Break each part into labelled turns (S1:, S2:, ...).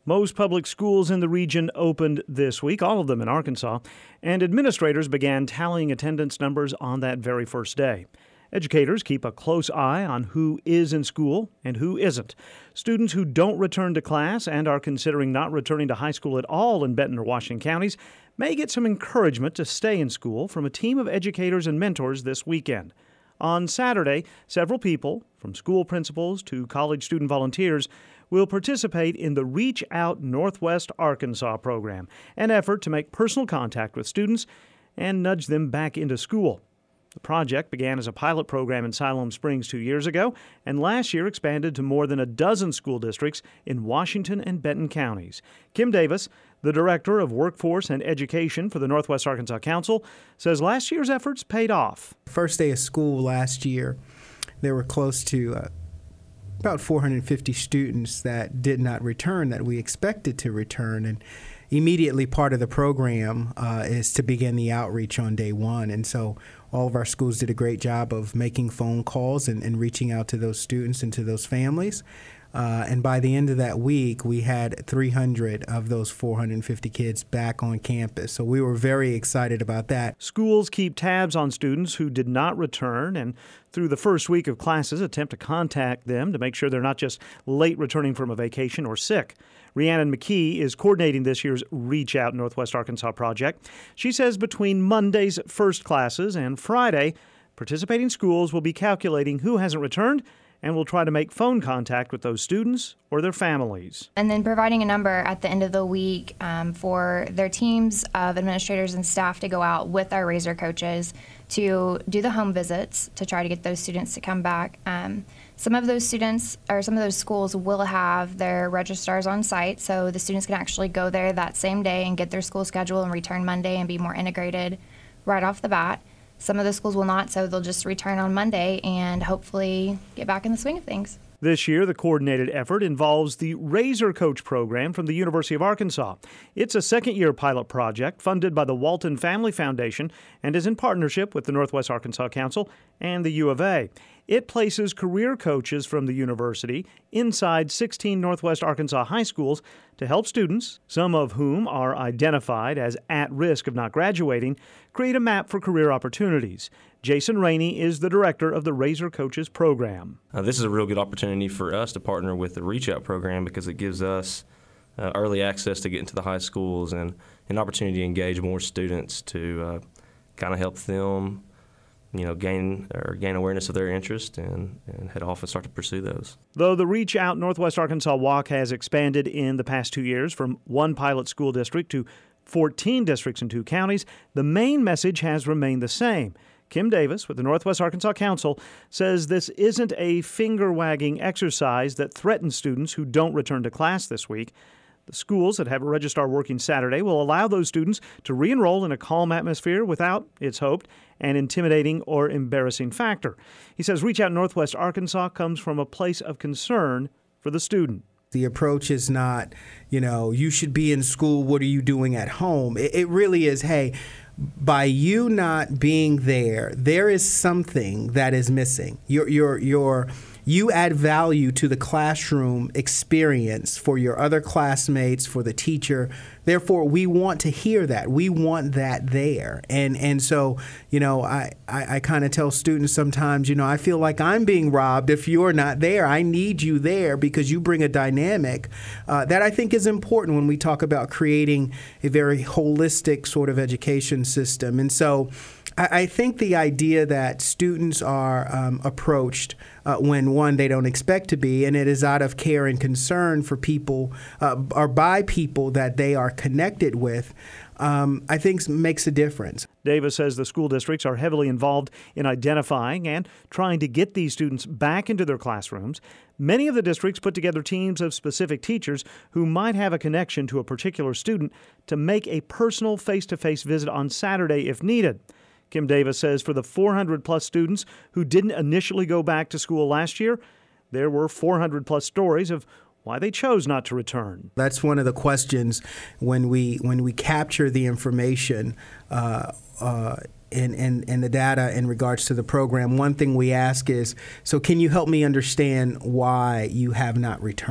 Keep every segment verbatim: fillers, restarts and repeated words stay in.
S1: Most public schools in the region opened this week, all of them in Arkansas, and administrators began tallying attendance numbers on that very first day. Educators keep a close eye on who is in school and who isn't. Students who don't return to class and are considering not returning to high school at all in Benton or Washington counties may get some encouragement to stay in school from a team of educators and mentors this weekend. On Saturday, several people, from school principals to college student volunteers, will participate in the Reach Out Northwest Arkansas program, an effort to make personal contact with students and nudge them back into school. The project began as a pilot program in Siloam Springs two years ago, and last year expanded to more than a dozen school districts in Washington and Benton counties. Kim Davis, the Director of Workforce and Education for the Northwest Arkansas Council, says last year's efforts paid off.
S2: First day of school last year, there were close to uh, about four hundred fifty students that did not return that we expected to return, and immediately part of the program uh, is to begin the outreach on day one. And so all of our schools did a great job of making phone calls and, and reaching out to those students and to those families. Uh, and by the end of that week, we had three hundred of those four hundred fifty kids back on campus. So we were very excited about that.
S1: Schools keep tabs on students who did not return, and through the first week of classes, attempt to contact them to make sure they're not just late returning from a vacation or sick. Rhiannon McKee is coordinating this year's Reach Out Northwest Arkansas project. She says between Monday's first classes and Friday, participating schools will be calculating who hasn't returned and will try to make phone contact with those students or their families.
S3: And then providing a number at the end of the week um, for their teams of administrators and staff to go out with our Razor coaches to do the home visits to try to get those students to come back. Um, some of those students or some of those schools will have their registrars on site, so the students can actually go there that same day and get their school schedule and return Monday and be more integrated right off the bat. Some of the schools will not, so they'll just return on Monday and hopefully get back in the swing of things.
S1: This year, the coordinated effort involves the Razor Coach program from the University of Arkansas. It's a second-year pilot project funded by the Walton Family Foundation and is in partnership with the Northwest Arkansas Council and the U of A. It places career coaches from the university inside sixteen Northwest Arkansas high schools to help students, some of whom are identified as at risk of not graduating, create a map for career opportunities. Jason Rainey is the director of the Razor Coaches program.
S4: Uh, this is a real good opportunity for us to partner with the Reach Out program because it gives us uh, early access to get into the high schools and an opportunity to engage more students to uh, kind of help them, you know, gain or gain awareness of their interest and, and head off and start to pursue those.
S1: Though the Reach Out Northwest Arkansas Walk has expanded in the past two years from one pilot school district to fourteen districts in two counties, the main message has remained the same. Kim Davis with the Northwest Arkansas Council says this isn't a finger-wagging exercise that threatens students who don't return to class this week. The schools that have a registrar working Saturday will allow those students to re-enroll in a calm atmosphere without, it's hoped, an intimidating or embarrassing factor. He says Reach Out Northwest Arkansas comes from a place of concern for the student.
S2: The approach is not, you know, you should be in school, what are you doing at home? It, it really is, hey, by you not being there, there is something that is missing. Your, your, your, you add value to the classroom experience for your other classmates, for the teacher. Therefore, we want to hear that. We want that there. And and so, you know, I, I, I kind of tell students sometimes, you know, I feel like I'm being robbed if you're not there. I need you there because you bring a dynamic uh, that I think is important when we talk about creating a very holistic sort of education system. And so I think the idea that students are um, approached uh, when, one, they don't expect to be, and it is out of care and concern for people uh, or by people that they are connected with, um, I think makes a difference.
S1: Davis says the school districts are heavily involved in identifying and trying to get these students back into their classrooms. Many of the districts put together teams of specific teachers who might have a connection to a particular student to make a personal face-to-face visit on Saturday if needed. Kim Davis says for the four hundred plus students who didn't initially go back to school last year, there were four hundred plus stories of why they chose not to return.
S2: That's one of the questions when we when we capture the information uh, uh, and, and, and the data in regards to the program. One thing we ask is, so can you help me understand why you have not returned?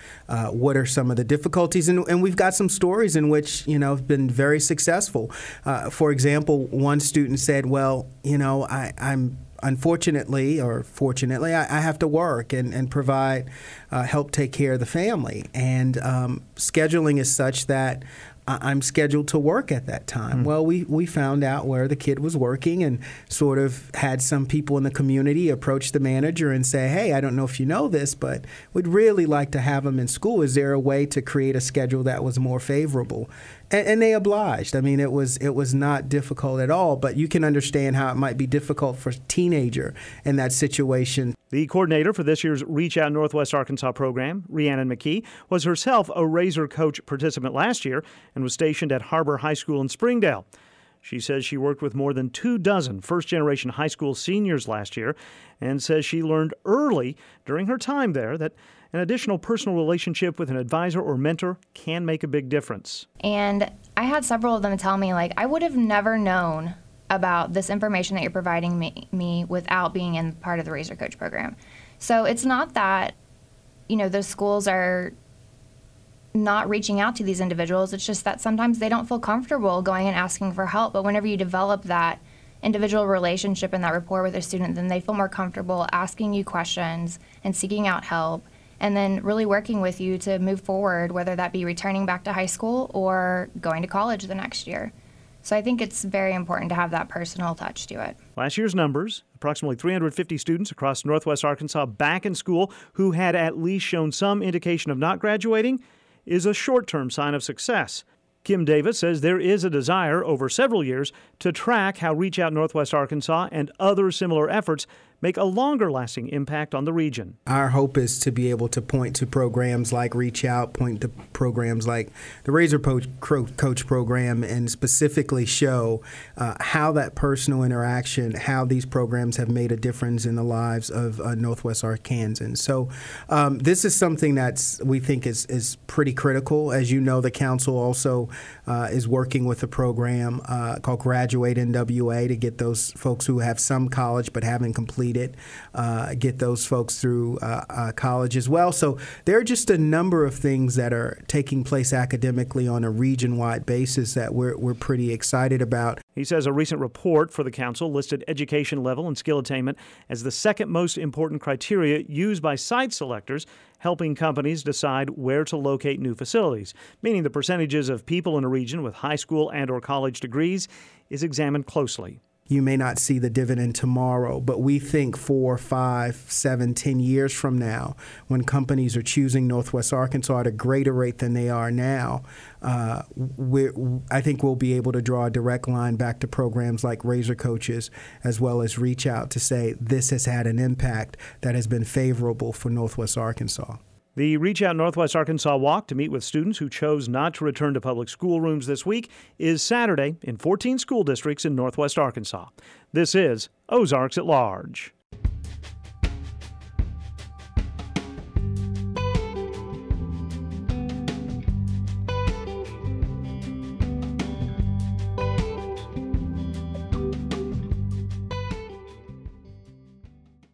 S2: Uh, what are some of the difficulties? And, and we've got some stories in which, you know, have been very successful. Uh, for example, one student said, well, you know, I, I'm unfortunately or fortunately, I, I have to work and, and provide, uh, help take care of the family. And um, scheduling is such that I'm scheduled to work at that time. Mm. Well, we, we found out where the kid was working and sort of had some people in the community approach the manager and say, hey, I don't know if you know this, but we'd really like to have him in school. Is there a way to create a schedule that was more favorable? And, and they obliged. I mean, it was it was not difficult at all, but you can understand how it might be difficult for a teenager in that situation.
S1: The coordinator for this year's Reach Out Northwest Arkansas program, Rhiannon McKee, was herself a Razor Coach participant last year and was stationed at Harbor High School in Springdale. She says she worked with more than two dozen first-generation high school seniors last year and says she learned early during her time there that an additional personal relationship with an advisor or mentor can make a big difference.
S3: And I had several of them tell me, like, I would have never known about this information that you're providing me, me without being in part of the Razor Coach program. So it's not that, you know, those schools are not reaching out to these individuals. It's just that sometimes they don't feel comfortable going and asking for help. But whenever you develop that individual relationship and that rapport with a student, then they feel more comfortable asking you questions and seeking out help, and then really working with you to move forward, whether that be returning back to high school or going to college the next year. So I think it's very important to have that personal touch to it.
S1: Last year's numbers, approximately three hundred fifty students across Northwest Arkansas back in school who had at least shown some indication of not graduating, is a short-term sign of success. Kim Davis says there is a desire over several years to track how Reach Out Northwest Arkansas and other similar efforts make a longer-lasting impact on the region.
S2: Our hope is to be able to point to programs like Reach Out, point to programs like the Razor Coach program, and specifically show uh, how that personal interaction, how these programs have made a difference in the lives of uh, Northwest Arkansans. So um, this is something that's we think is, is pretty critical. As you know, the council also uh, is working with a program uh, called Graduate N W A to get those folks who have some college but haven't completed it, uh, get those folks through uh, uh, college as well. So there are just a number of things that are taking place academically on a region-wide basis that we're, we're pretty excited about.
S1: He says a recent report for the council listed education level and skill attainment as the second most important criteria used by site selectors, helping companies decide where to locate new facilities, meaning the percentages of people in a region with high school and or college degrees is examined closely.
S2: You may not see the dividend tomorrow, but we think four, five, seven, ten years from now, when companies are choosing Northwest Arkansas at a greater rate than they are now, uh, we're, I think we'll be able to draw a direct line back to programs like Razor Coaches, as well as Reach Out, to say this has had an impact that has been favorable for Northwest Arkansas.
S1: The Reach Out Northwest Arkansas Walk to meet with students who chose not to return to public schoolrooms this week is Saturday in fourteen school districts in Northwest Arkansas. This is Ozarks at Large.